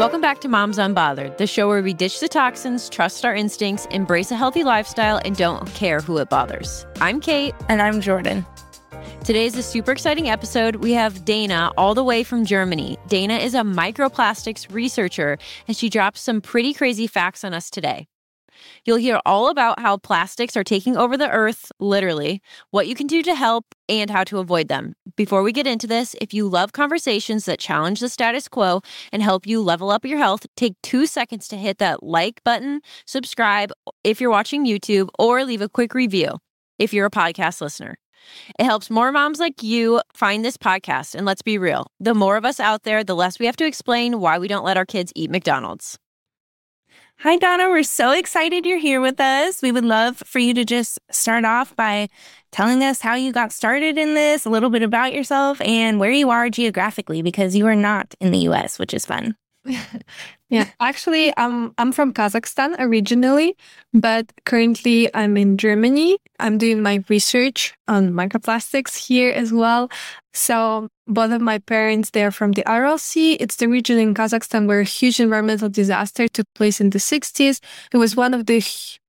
Welcome back to Moms Unbothered, the show where we ditch the toxins, trust our instincts, embrace a healthy lifestyle, and don't care who it bothers. I'm Kate. And I'm Jordan. Today's a super exciting episode. We have Dana all the way from Germany. Dana is a microplastics researcher, and she drops some pretty crazy facts on us today. You'll hear all about how plastics are taking over the earth, literally, what you can do to help, and how to avoid them. Before we get into this, if you love conversations that challenge the status quo and help you level up your health, take 2 seconds to hit that like button, subscribe if you're watching YouTube, or leave a quick review if you're a podcast listener. It helps more moms like you find this podcast. And let's be real, the more of us out there, the less we have to explain why we don't let our kids eat McDonald's. Hi, Donna. We're so excited you're here with us. We would love for you to just start off by telling us how you got started in this, a little bit about yourself, and where you are geographically, because you are not in the U.S., which is fun. Yeah, actually, I'm from Kazakhstan originally, but currently I'm in Germany. I'm doing my research on microplastics here as well. So both of my parents, they're from the Aral Sea. It's the region in Kazakhstan where a huge environmental disaster took place in the 60s. It was one of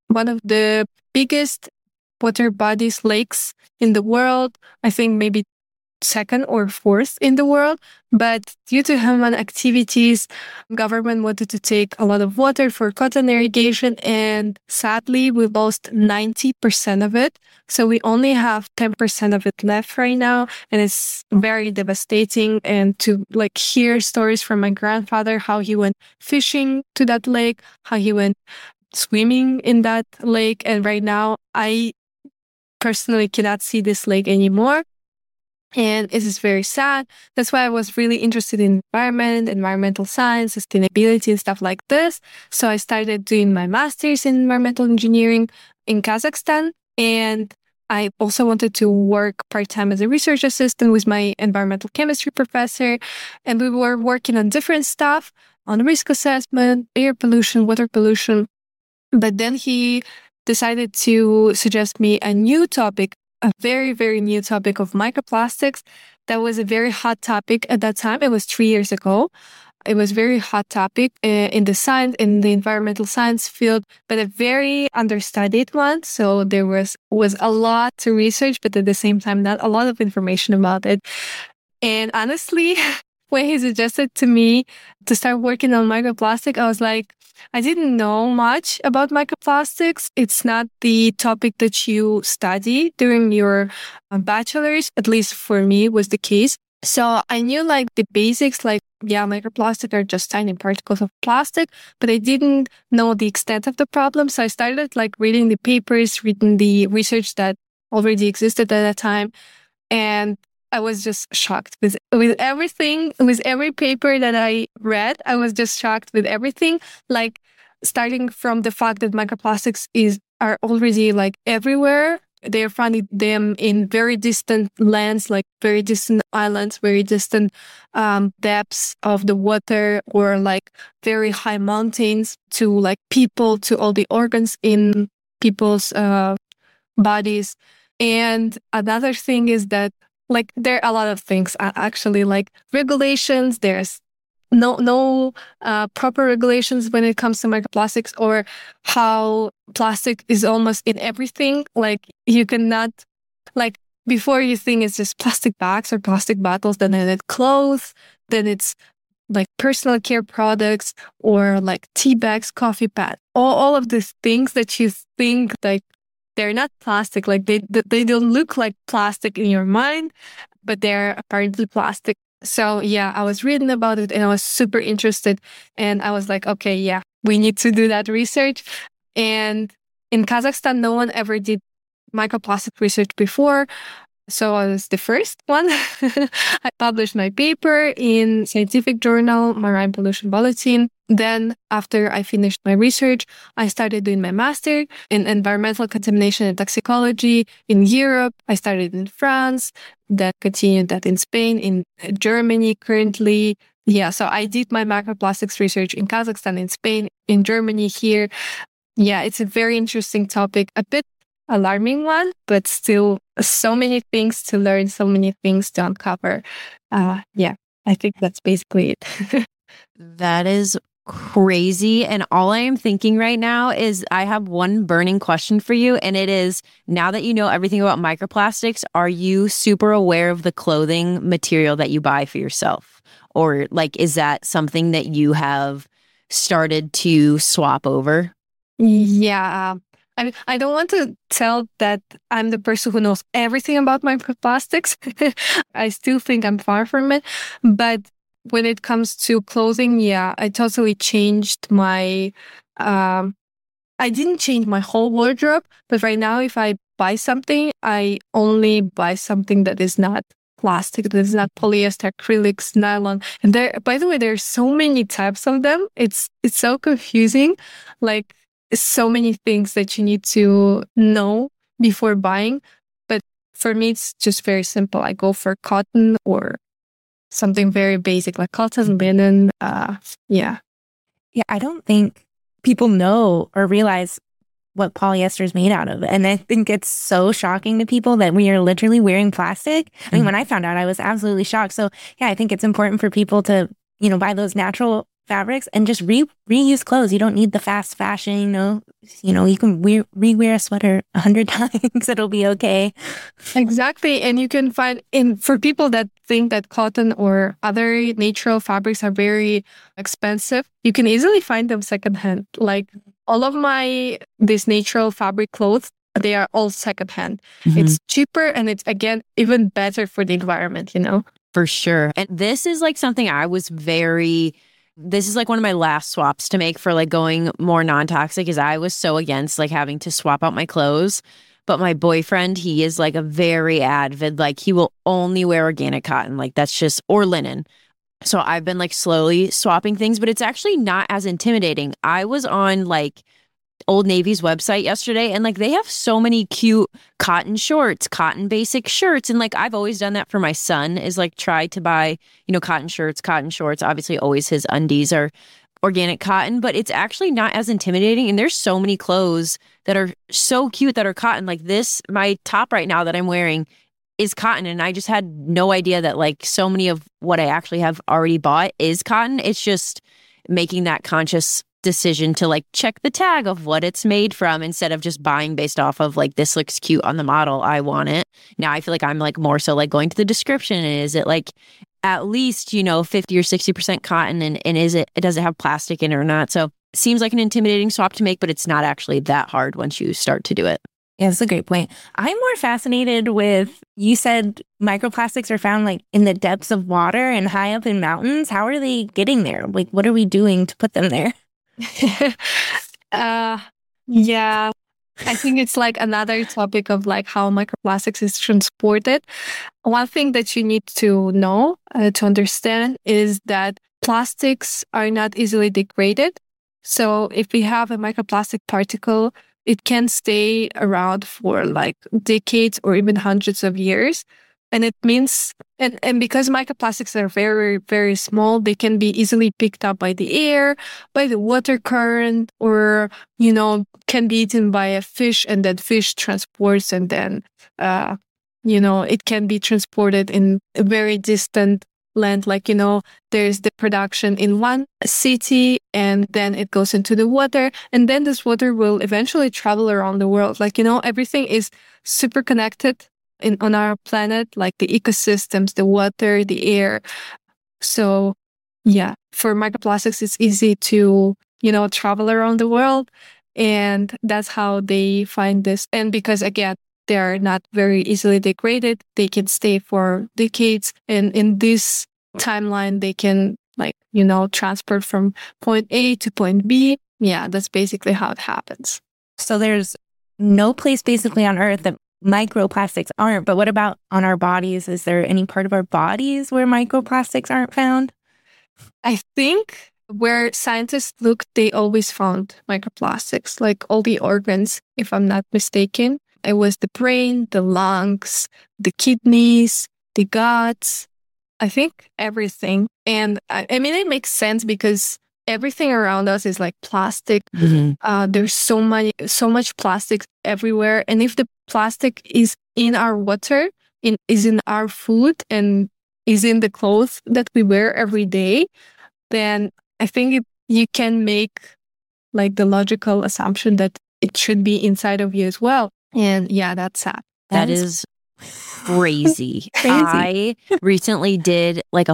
the biggest water bodies, lakes in the world. I think maybe second or fourth in the world. But due to human activities, government wanted to take a lot of water for cotton irrigation. And sadly, we lost 90% of it. So we only have 10% of it left right now. And it's very devastating. And to hear stories from my grandfather, how he went fishing to that lake, how he went swimming in that lake. And right now, I personally cannot see this lake anymore. And it is very sad. That's why I was really interested in environment, environmental science, sustainability, and stuff like this. So I started doing my master's in environmental engineering in Kazakhstan. And I also wanted to work part-time as a research assistant with my environmental chemistry professor. And we were working on different stuff, on risk assessment, air pollution, water pollution. But then he decided to suggest me a new topic, a very, very new topic of microplastics. That was a very hot topic at that time. It was 3 years ago. It was a very hot topic in the science, in the environmental science field, but a very understudied one. So there was a lot to research, but at the same time, not a lot of information about it. And honestly, when he suggested to me to start working on microplastic, I was like, I didn't know much about microplastics. It's not the topic that you study during your bachelor's, at least for me was the case. So I knew the basics, microplastic are just tiny particles of plastic, but I didn't know the extent of the problem. So I started reading the papers, reading the research that already existed at that time. And I was just shocked with everything, with every paper that I read. I was just shocked with everything, starting from the fact that microplastics are already everywhere. They're finding them in very distant lands, very distant islands, very distant depths of the water, or very high mountains, to people, to all the organs in people's bodies. And another thing is that there are a lot of things, actually, regulations. There's no proper regulations when it comes to microplastics, or how plastic is almost in everything. You cannot, before you think it's just plastic bags or plastic bottles, then it's clothes, then it's personal care products, or tea bags, coffee pad, all of these things that you think they're not plastic, they don't look like plastic in your mind, but they're apparently plastic. So yeah, I was reading about it and I was super interested. And I was like, okay, yeah, we need to do that research. And in Kazakhstan, no one ever did microplastic research before. So I was the first one. I published my paper in scientific journal, Marine Pollution Bulletin. Then after I finished my research, I started doing my master in environmental contamination and toxicology in Europe. I started in France, then continued that in Spain, in Germany currently. Yeah, so I did my microplastics research in Kazakhstan, in Spain, in Germany here. Yeah, it's a very interesting topic, a bit alarming one, but still so many things to learn, so many things to uncover. Yeah, I think that's basically it. That is crazy. And all I am thinking right now is I have one burning question for you. And it is, now that you know everything about microplastics, are you super aware of the clothing material that you buy for yourself? Or like, is that something that you have started to swap over? Yeah. I don't want to tell that I'm the person who knows everything about microplastics. I still think I'm far from it. But when it comes to clothing, yeah, I totally changed my, I didn't change my whole wardrobe, but right now, if I buy something, I only buy something that is not plastic, that is not polyester, acrylics, nylon. And there, by the way, there's so many types of them. It's so confusing. Like, so many things that you need to know before buying. But for me, it's just very simple. I go for cotton or something very basic like cotton, linen. Yeah. Yeah, I don't think people know or realize what polyester is made out of. And I think it's so shocking to people that we are literally wearing plastic. I mean, when I found out, I was absolutely shocked. So yeah, I think it's important for people to, buy those natural fabrics and just reuse clothes. You don't need the fast fashion, you can rewear a sweater 100 times. It'll be okay. Exactly. And you can find for people that think that cotton or other natural fabrics are very expensive, you can easily find them secondhand. Like all of these natural fabric clothes, they are all secondhand. Mm-hmm. It's cheaper and it's, again, even better for the environment, For sure. And this is like something this is like one of my last swaps to make for like going more non-toxic, is I was so against like having to swap out my clothes. But my boyfriend, he is like a very avid, like he will only wear organic cotton. Like that's just, or linen. So I've been like slowly swapping things, but it's actually not as intimidating. I was on like Old Navy's website yesterday, and like they have so many cute cotton shorts, cotton basic shirts. And like I've always done that for my son, is like try to buy, cotton shirts, cotton shorts. Obviously always his undies are organic cotton, but it's actually not as intimidating. And there's so many clothes that are so cute that are cotton. Like this, my top right now that I'm wearing is cotton. And I just had no idea that like so many of what I actually have already bought is cotton. It's just making that conscious decision to like check the tag of what it's made from, instead of just buying based off of like, this looks cute on the model, I want it. Now I feel like I'm like more so like going to the description, and is it like at least 50 or 60% cotton, and does it have plastic in it or not? So it seems like an intimidating swap to make, but it's not actually that hard once you start to do it. Yeah, that's a great point. I'm more fascinated with, you said microplastics are found like in the depths of water and high up in mountains. How are they getting there? Like, what are we doing to put them there? Yeah, I think it's like another topic of like how microplastics is transported. One thing that you need to know, to understand, is that plastics are not easily degraded. So if we have a microplastic particle, it can stay around for like decades or even hundreds of years. And it means, and because microplastics are very, very small, they can be easily picked up by the air, by the water current, or, can be eaten by a fish, and that fish transports, and then, it can be transported in a very distant land. Like, there's the production in one city, and then it goes into the water, and then this water will eventually travel around the world. Like, everything is super connected on our planet, like the ecosystems, the water, the air. So yeah, for microplastics, it's easy to, travel around the world. And that's how they find this. And because again, they are not very easily degraded, they can stay for decades. And in this timeline, they can transport from point A to point B. Yeah, that's basically how it happens. So there's no place basically on Earth that microplastics aren't. But what about on our bodies? Is there any part of our bodies where microplastics aren't found? I think where scientists looked, they always found microplastics, like all the organs, if I'm not mistaken. It was the brain, the lungs, the kidneys, the guts, I think everything. And I mean, it makes sense because everything around us is like plastic. Mm-hmm. There's so much plastic everywhere. And if the plastic is in our water, is in our food, and is in the clothes that we wear every day, then I think you can make like the logical assumption that it should be inside of you as well. And yeah, that's sad. That is crazy. I recently did like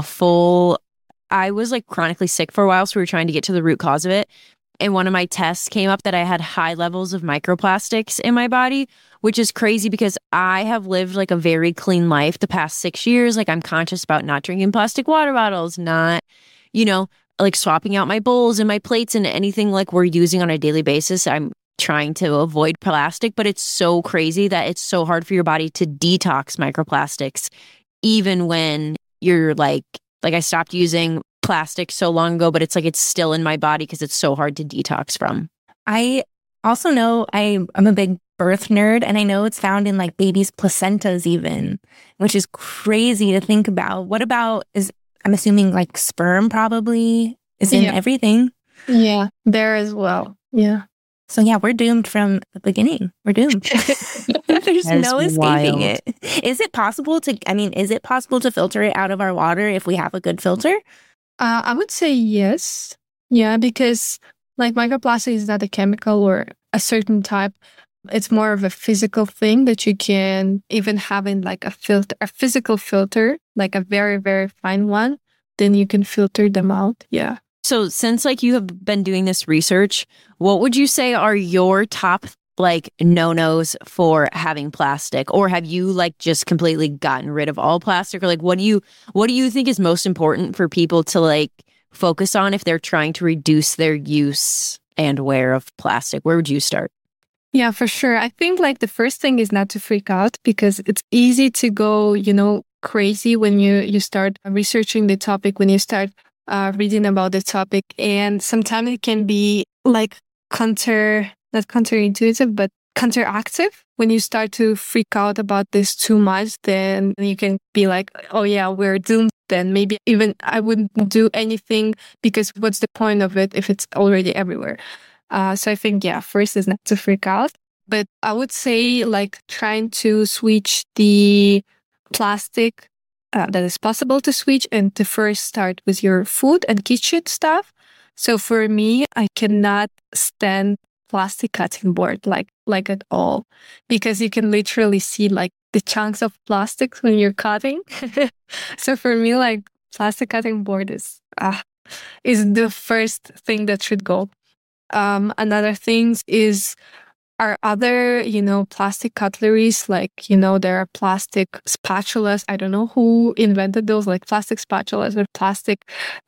I was like chronically sick for a while, so we were trying to get to the root cause of it. And one of my tests came up that I had high levels of microplastics in my body, which is crazy because I have lived like a very clean life the past 6 years. Like I'm conscious about not drinking plastic water bottles, not, like swapping out my bowls and my plates and anything like we're using on a daily basis. I'm trying to avoid plastic, but it's so crazy that it's so hard for your body to detox microplastics, even when you're like I stopped using plastic so long ago, but it's like it's still in my body because it's so hard to detox from. I also know I'm a big birth nerd, and I know it's found in like babies' placentas even, which is crazy to think about. What about I'm assuming like sperm probably is in everything. Yeah, there as well. Yeah. So yeah, we're doomed from the beginning. We're doomed. There's no escaping it. Is it possible to filter it out of our water if we have a good filter? I would say yes. Yeah, because like microplastic is not a chemical or a certain type. It's more of a physical thing that you can even have in like a physical filter, like a very, very fine one, then you can filter them out. Yeah. So since like you have been doing this research, what would you say are your top like no-nos for having plastic? Or have you like just completely gotten rid of all plastic? Or like what do you think is most important for people to like focus on if they're trying to reduce their use and wear of plastic? Where would you start? Yeah, for sure. I think like the first thing is not to freak out because it's easy to go, crazy when you start researching the topic, when you start reading about the topic. And sometimes it can be like not counterintuitive, but counteractive. When you start to freak out about this too much, then you can be like, oh yeah, we're doomed. Then maybe even I wouldn't do anything because what's the point of it if it's already everywhere? So I think, first is not to freak out. But I would say like trying to switch the plastic that is possible to switch and to first start with your food and kitchen stuff. So for me, I cannot stand plastic cutting board like at all because you can literally see like the chunks of plastics when you're cutting. So for me, like plastic cutting board is the first thing that should go. Another thing is are other, plastic cutleries, like, there are plastic spatulas. I don't know who invented those, like plastic spatulas or plastic,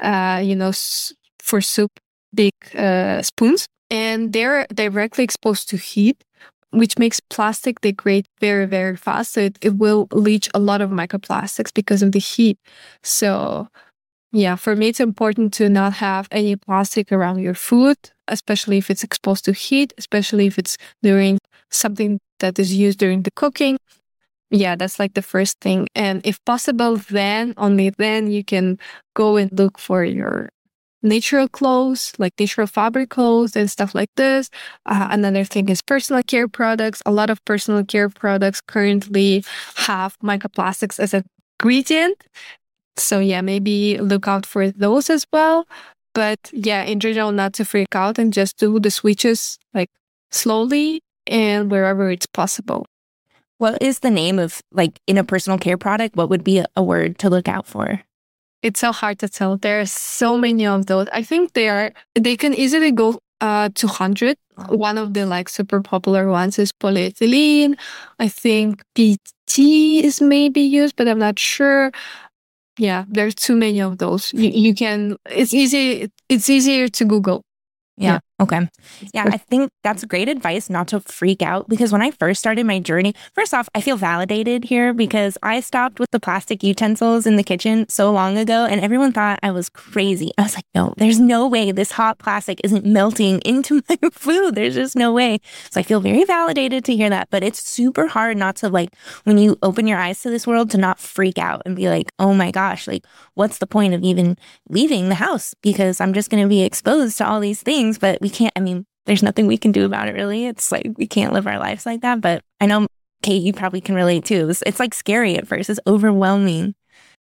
for soup, big spoons. And they're directly exposed to heat, which makes plastic degrade very, very fast. So it will leach a lot of microplastics because of the heat. So yeah, for me, it's important to not have any plastic around your food, especially if it's exposed to heat, especially if it's during something that is used during the cooking. Yeah, that's like the first thing. And if possible, only then, you can go and look for your natural clothes, like natural fabric clothes and stuff like this. Another thing is personal care products. A lot of personal care products currently have microplastics as an ingredient. So yeah, maybe look out for those as well. But yeah, in general, not to freak out and just do the switches like slowly and wherever it's possible. What is the name of like in a personal care product? What would be a word to look out for? It's so hard to tell. There are so many of those. I think they can easily go to 100. One of the like super popular ones is polyethylene. I think PT is maybe used, but I'm not sure. Yeah, there's too many of those. You can, it's easier to Google. Yeah. Okay. Yeah, I think that's great advice not to freak out because when I first started my journey, first off, I feel validated here because I stopped with the plastic utensils in the kitchen so long ago and everyone thought I was crazy. I was like, no, there's no way this hot plastic isn't melting into my food. There's just no way. So I feel very validated to hear that, but it's super hard not to like, when you open your eyes to this world, to not freak out and be like, oh my gosh, like what's the point of even leaving the house? Because I'm just going to be exposed to all these things, but we can't, there's nothing we can do about it, really. It's like we can't live our lives like that. But I know, Kate, you probably can relate too. It's like scary at first. It's overwhelming.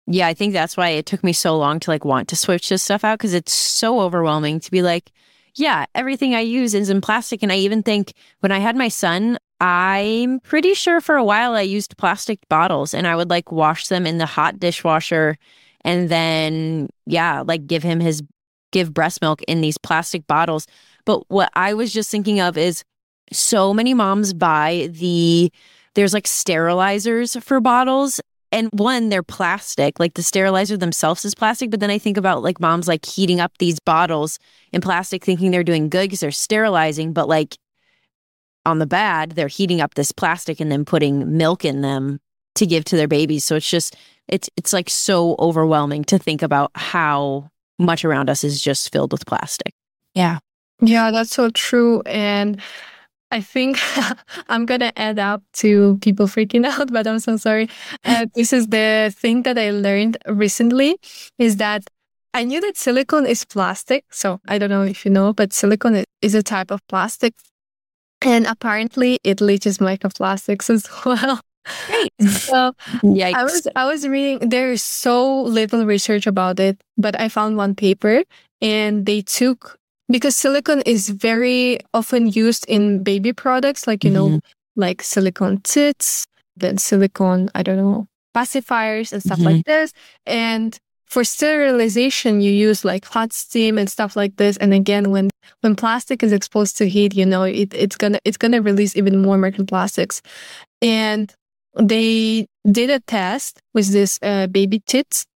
Yeah, I think that's why it took me so long to like want to switch this stuff out because it's so overwhelming to be like, yeah, everything I use is in plastic. And I even think when I had my son, I'm pretty sure for a while I used plastic bottles and I would like wash them in the hot dishwasher and then, yeah, like give breast milk in these plastic bottles. But what I was just thinking of is so many moms buy there's like sterilizers for bottles. And one, they're plastic, like the sterilizer themselves is plastic. But then I think about like moms like heating up these bottles in plastic, thinking they're doing good because they're sterilizing. But like on the bad, they're heating up this plastic and then putting milk in them to give to their babies. So it's like so overwhelming to think about how much around us is just filled with plastic. Yeah. Yeah, that's so true. And I think I'm going to add up to people freaking out, but I'm so sorry. This is the thing that I learned recently is that I knew that silicone is plastic. So I don't know if you know, but silicone is a type of plastic. And apparently it leaches microplastics as well. Great. So Yikes. I was reading, there is so little research about it, but I found one paper and they took, because silicone is very often used in baby products, like, you know, like silicone tits, then silicone, I don't know, pacifiers and stuff like this. And for sterilization, you use like hot steam and stuff like this. And again, when plastic is exposed to heat, you know, it's gonna release even more microplastics. And they did a test with this baby tits,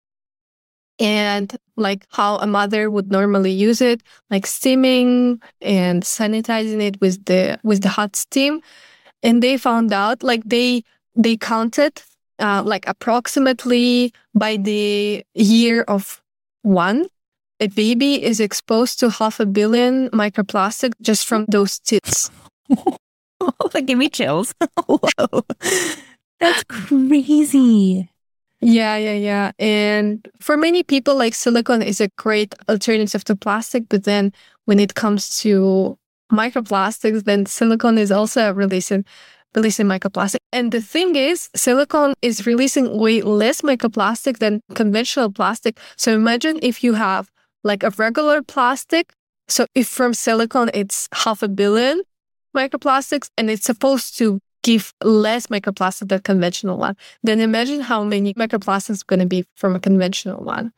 and like how a mother would normally use it, like steaming and sanitizing it with the hot steam. And they found out, like they counted like approximately by the year of one, a baby is exposed to 500 million microplastic just from those tits. That gave me chills. Whoa. That's crazy. Yeah. And for many people, like silicone is a great alternative to plastic. But then when it comes to microplastics, then silicone is also releasing microplastic. And the thing is, silicone is releasing way less microplastic than conventional plastic. So imagine if you have like a regular plastic. So if from silicone, it's 500 million microplastics and it's supposed to give less microplastic than conventional one, then imagine how many microplastics are going to be from a conventional one.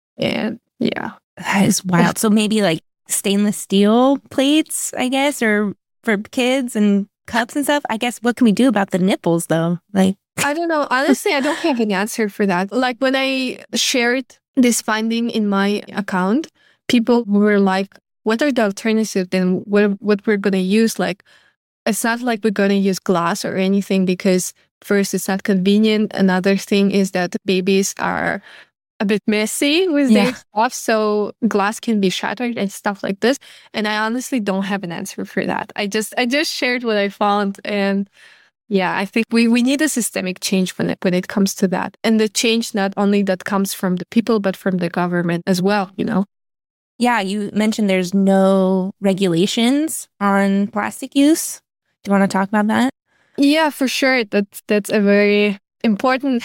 And yeah. That is wild. So maybe like stainless steel plates, I guess, or for kids and cups and stuff. I guess what can we do about the nipples though? Like, I don't know. Honestly, I don't have an answer for that. Like when I shared this finding in my account, people were like, what are the alternatives then? What we're going to use? Like, it's not like we're going to use glass or anything because first, it's not convenient. Another thing is that babies are a bit messy with their stuff. So glass can be shattered and stuff like this. And I honestly don't have an answer for that. I just shared what I found. And yeah, I think we need a systemic change when it comes to that. And the change not only that comes from the people, but from the government as well, you know? Yeah, you mentioned there's no regulations on plastic use. Do you want to talk about that? Yeah, for sure. That's a very important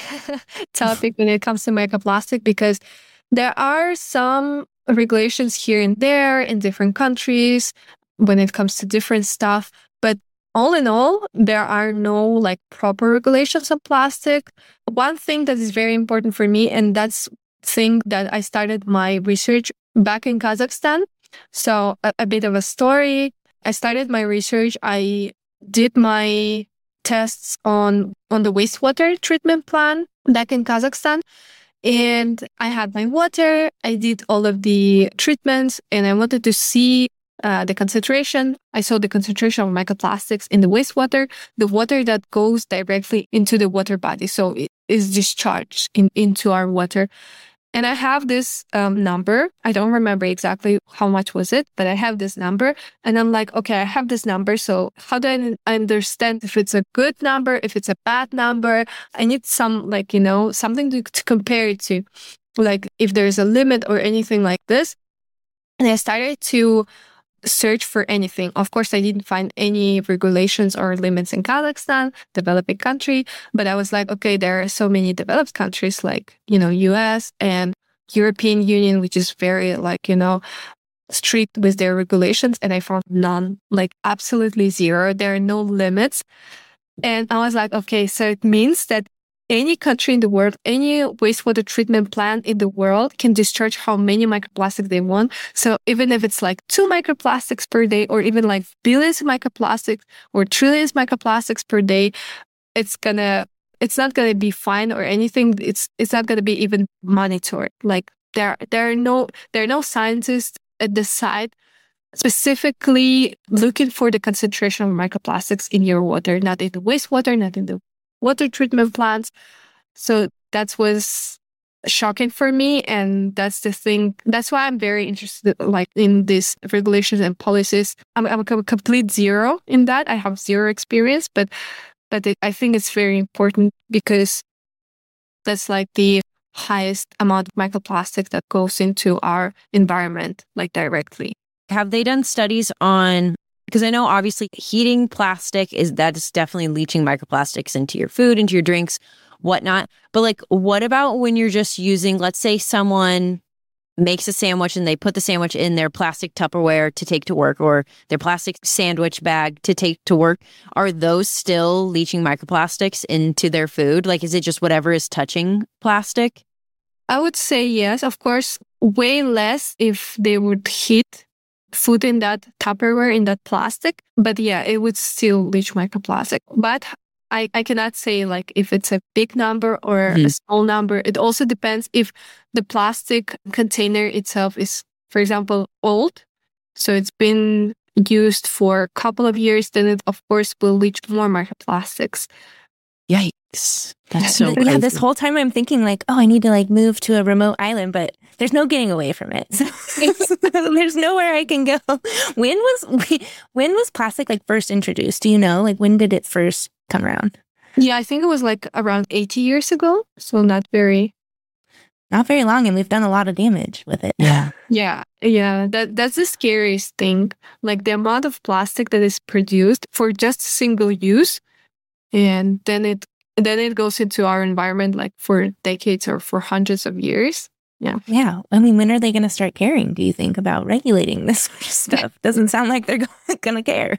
topic when it comes to microplastic, because there are some regulations here and there in different countries when it comes to different stuff. But all in all, there are no like proper regulations on plastic. One thing that is very important for me, and that's thing that I started my research back in Kazakhstan. So a bit of a story. I started my research. I did my tests on the wastewater treatment plant back in Kazakhstan. And I had my water. I did all of the treatments and I wanted to see the concentration. I saw the concentration of microplastics in the wastewater, the water that goes directly into the water body. So it is discharged into our water. And I have this number. I don't remember exactly how much was it, but I have this number. And I'm like, okay, I have this number. So how do I understand if it's a good number, if it's a bad number? I need some, like, you know, something to compare it to, like if there's a limit or anything like this. And I started to search for anything. Of course, I didn't find any regulations or limits in Kazakhstan, developing country, but I was like, okay, there are so many developed countries like, US and European Union, which is very like, strict with their regulations. And I found none, like absolutely zero. There are no limits. And I was like, okay, so it means that any country in the world, any wastewater treatment plant in the world can discharge how many microplastics they want. So even if it's like 2 microplastics per day, or even like billions of microplastics or trillions microplastics per day, it's not gonna be fine or anything. It's not gonna be even monitored. Like there are no scientists at the site specifically looking for the concentration of microplastics in your water, not in the wastewater, not in the water treatment plants. So that was shocking for me. And that's the thing. That's why I'm very interested like in these regulations and policies. I'm a complete zero in that. I have zero experience, but I think it's very important because that's like the highest amount of microplastic that goes into our environment, like directly. Have they done studies on, because I know obviously heating plastic that's definitely leaching microplastics into your food, into your drinks, whatnot. But like, what about when you're just using, let's say someone makes a sandwich and they put the sandwich in their plastic Tupperware to take to work, or their plastic sandwich bag to take to work? Are those still leaching microplastics into their food? Like, is it just whatever is touching plastic? I would say yes, of course, way less if they would heat food in that Tupperware, in that plastic. But yeah, it would still leach microplastic. But I cannot say like if it's a big number or a small number. It also depends if the plastic container itself is, for example, old. So it's been used for a couple of years, then it of course will leach more microplastics. Yikes. That's so crazy. Yeah, this whole time I'm thinking like, oh, I need to like move to a remote island, but there's no getting away from it. So there's nowhere I can go. When was plastic like first introduced? Do you know? Like when did it first come around? Yeah, I think it was like around 80 years ago. So not very long, and we've done a lot of damage with it. Yeah. That's the scariest thing. Like the amount of plastic that is produced for just single use, and then it goes into our environment like for decades or for hundreds of years. Yeah. I mean, when are they going to start caring, do you think, about regulating this sort of stuff? Doesn't sound like they're going to care.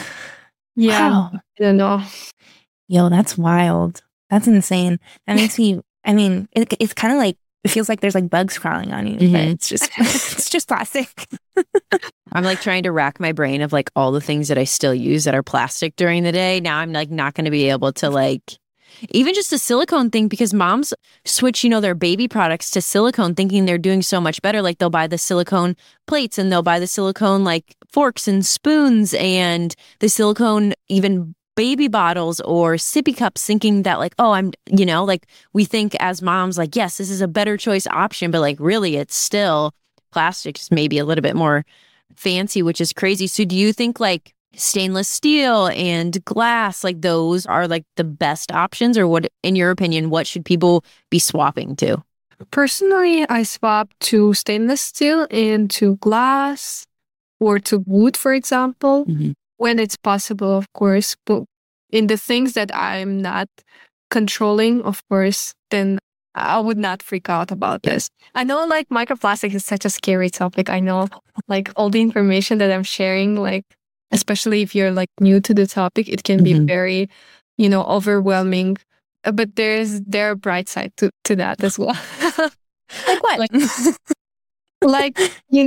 Yeah. Wow. I don't know. Yo, that's wild. That's insane. That makes me, I mean, it's kind of like, it feels like there's like bugs crawling on you, but it's just plastic. I'm like trying to rack my brain of like all the things that I still use that are plastic during the day. Now I'm like not going to be able to like, even just the silicone thing, because moms switch, their baby products to silicone thinking they're doing so much better. Like they'll buy the silicone plates and they'll buy the silicone like forks and spoons and the silicone even baby bottles or sippy cups, thinking that like, oh, I'm, like we think as moms, like, yes, this is a better choice option, but like really it's still plastic, just maybe a little bit more fancy, which is crazy. So do you think like stainless steel and glass, like those are like the best options, or what, in your opinion, what should people be swapping to? Personally, I swap to stainless steel and to glass or to wood, for example, when it's possible, of course. But in the things that I'm not controlling, of course, then I would not freak out about this. I know like microplastic is such a scary topic. I know like all the information that I'm sharing, like especially if you're like new to the topic, it can be very, overwhelming. But there are bright side to that as well. Like what? Like,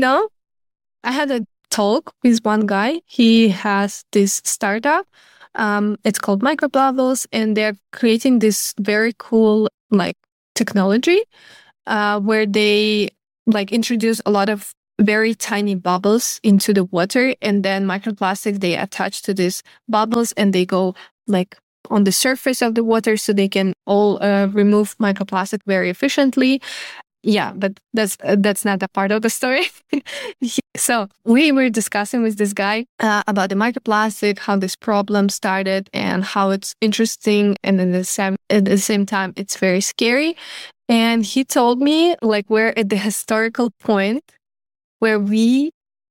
I had a talk with one guy. He has this startup. It's called Microbubbles, and they're creating this very cool like technology where they like introduce a lot of very tiny bubbles into the water, and then microplastics they attach to these bubbles and they go like on the surface of the water, so they can all remove microplastic very efficiently. Yeah, but that's not a part of the story. So we were discussing with this guy about the microplastic, how this problem started, and how it's interesting, and at the same time it's very scary. And he told me like we're at the historical point where we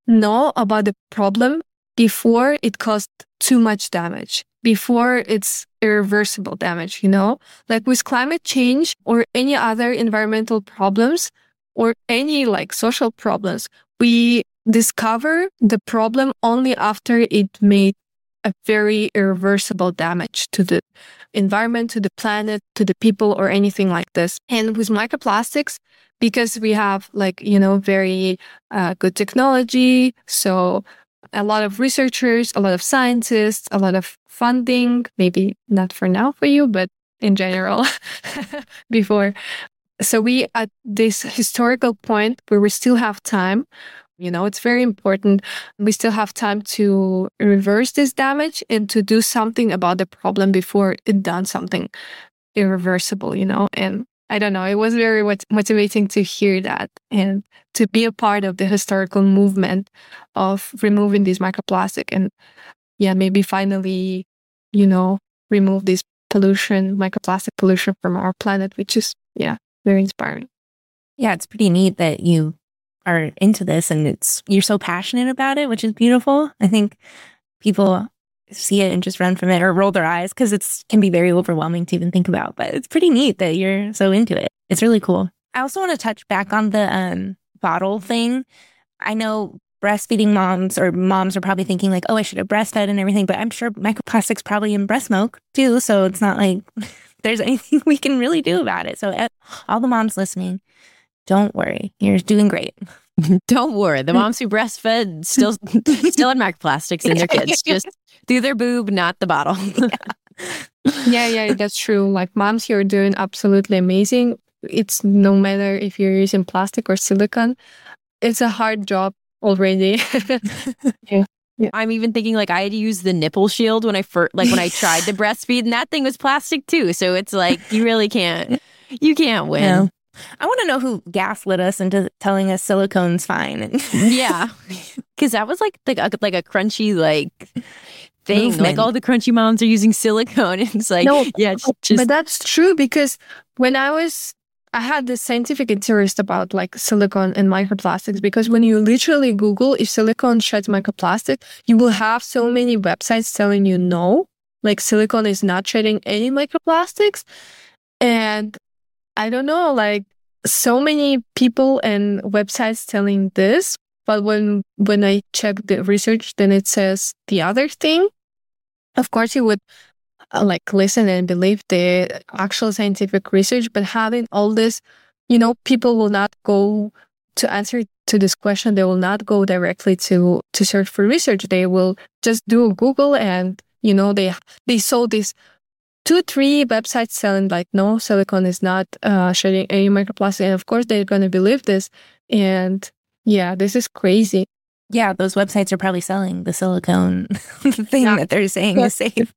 know about the problem before it caused too much damage, before it's irreversible damage, Like with climate change or any other environmental problems or any like social problems, we discover the problem only after it made a very irreversible damage to the environment, to the planet, to the people, or anything like this. And with microplastics, because we have very good technology, so a lot of researchers, a lot of scientists, a lot of funding, maybe not for now for you, but in general before. So we at this historical point where we still have time, it's very important. We still have time to reverse this damage and to do something about the problem before it done something irreversible, And I don't know, it was very motivating to hear that and to be a part of the historical movement of removing this microplastic and maybe finally, remove this pollution, microplastic pollution from our planet, which is, very inspiring. Yeah, it's pretty neat that you are into this and you're so passionate about it, which is beautiful. I think people see it and just run from it or roll their eyes because it can be very overwhelming to even think about. But it's pretty neat that you're so into it. It's really cool. I also want to touch back on the bottle thing. I know breastfeeding moms are probably thinking like, oh, I should have breastfed and everything. But I'm sure microplastics probably in breast milk too. So it's not like there's anything we can really do about it. So all the moms listening, don't worry. You're doing great. Don't worry. The moms who breastfed still had microplastics in their kids, just through their boob, not the bottle. Yeah, that's true. Like moms here are doing absolutely amazing. It's no matter if you're using plastic or silicone. It's a hard job already. Yeah. I'm even thinking like I had to use the nipple shield when I when I tried to breastfeed, and that thing was plastic too. So it's like you really can't win. Yeah. I want to know who gaslit us into telling us silicone's fine. Yeah, because that was like a crunchy thing. Movement. Like all the crunchy moms are using silicone. It's like but that's true because when I had this scientific interest about like silicone and microplastics because when you literally Google if silicone sheds microplastic, you will have so many websites telling you no, like silicone is not shedding any microplastics. And I don't know, like so many people and websites telling this, but when I check the research, then it says the other thing. Of course, you would listen and believe the actual scientific research, but having all this, people will not go to answer to this question. They will not go directly to search for research. They will just do Google and, they saw this 2-3 websites selling like, no, silicone is not shedding any microplastic. And of course, they're going to believe this. And yeah, this is crazy. Yeah, those websites are probably selling the silicone thing that they're saying is safe.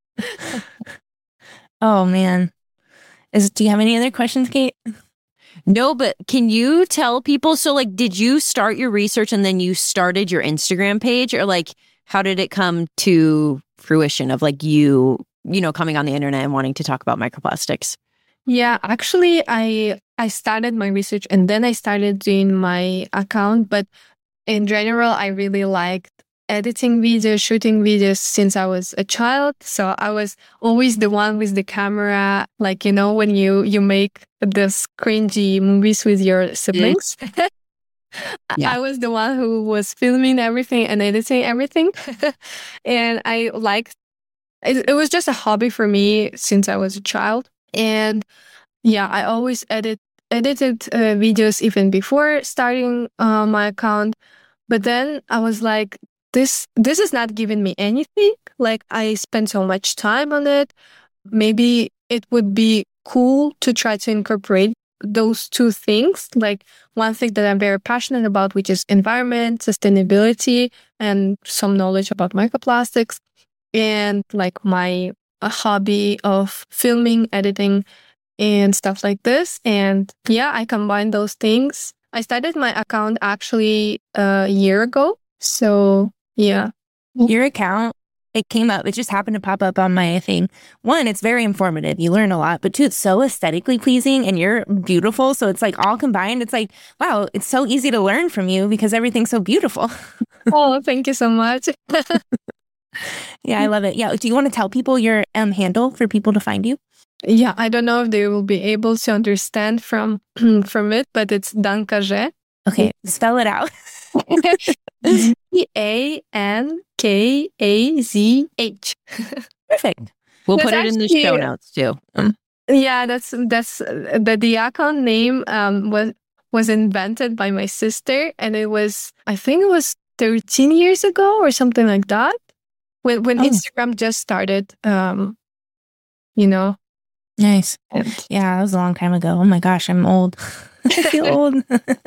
Oh, man. Do you have any other questions, Kate? No, but can you tell people, so did you start your research and then you started your Instagram page, or how did it come to fruition of you coming on the internet and wanting to talk about microplastics? Yeah, actually, I started my research and then I started doing my account. But in general, I really liked editing videos, shooting videos since I was a child. So I was always the one with the camera, when you make this cringy movies with your siblings. Yeah. I was the one who was filming everything and editing everything. And I liked it was just a hobby for me since I was a child. And yeah, I always edited videos even before starting my account. But then I was like, this is not giving me anything. I spent so much time on it. Maybe it would be cool to try to incorporate those two things. One thing that I'm very passionate about, which is environment, sustainability, and some knowledge about microplastics. And my hobby of filming, editing, and stuff like this. And yeah, I combined those things. I started my account actually a year ago. So yeah. Your account it came up. It just happened to pop up on my thing. One, it's very informative. You learn a lot. But two, it's so aesthetically pleasing and you're beautiful. So it's like all combined. It's like, wow, it's so easy to learn from you because everything's so beautiful. Oh, thank you so much. Yeah, I love it. Yeah. Do you want to tell people your handle for people to find you? Yeah, I don't know if they will be able to understand from it, but it's Dankazhe. Okay, spell it out. Dankazh. Perfect. We'll That's put it in the actually- show notes too. Yeah, that's the account name was invented by my sister, and I think it was 13 years ago or something like that. When Instagram just started, Nice. and Yeah, that was a long time ago. Oh my gosh, I'm old. I feel old.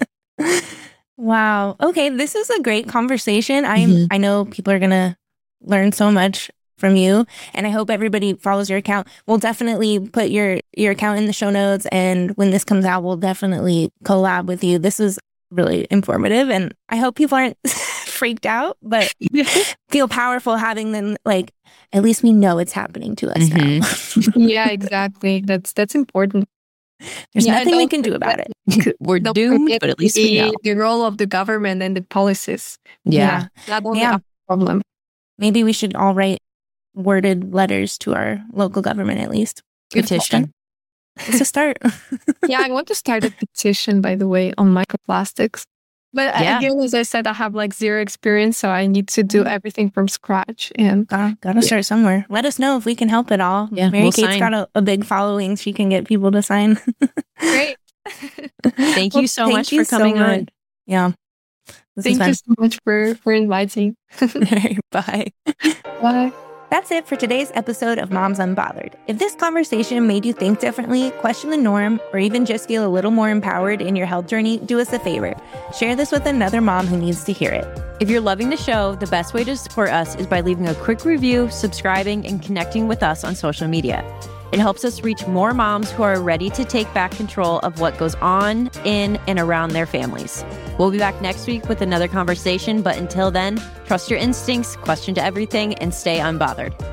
Wow. Okay, this is a great conversation. I know people are gonna learn so much from you, and I hope everybody follows your account. We'll definitely put your account in the show notes, and when this comes out, we'll definitely collab with you. This was really informative, and I hope people aren't freaked out, but feel powerful having them, like, at least we know it's happening to us now. yeah, exactly. That's important. There's Yeah, nothing and we don't can do about forget- it. We're Don't doomed, forget but at least we know. the role of the government and the policies. Yeah. Not only Yeah. our problem. Maybe we should all write worded letters to our local government at least. Petition. It's a start. Yeah, I want to start a petition, by the way, on microplastics. But Yeah. again, as I said, I have like zero experience, so I need to do everything from scratch. And Gotta start somewhere. Let us know if we can help at all. Yeah, Mary we'll Kate's sign. got a big following. She can get people to sign. great. Thank you so thank much you for coming so on. much. Yeah. This Thank you is so much for inviting. fun. Bye. Bye. That's it for today's episode of Moms Unbothered. If this conversation made you think differently, question the norm, or even just feel a little more empowered in your health journey, do us a favor. Share this with another mom who needs to hear it. If you're loving the show, the best way to support us is by leaving a quick review, subscribing, and connecting with us on social media. It helps us reach more moms who are ready to take back control of what goes on in and around their families. We'll be back next week with another conversation, but until then, trust your instincts, question to everything, and stay unbothered.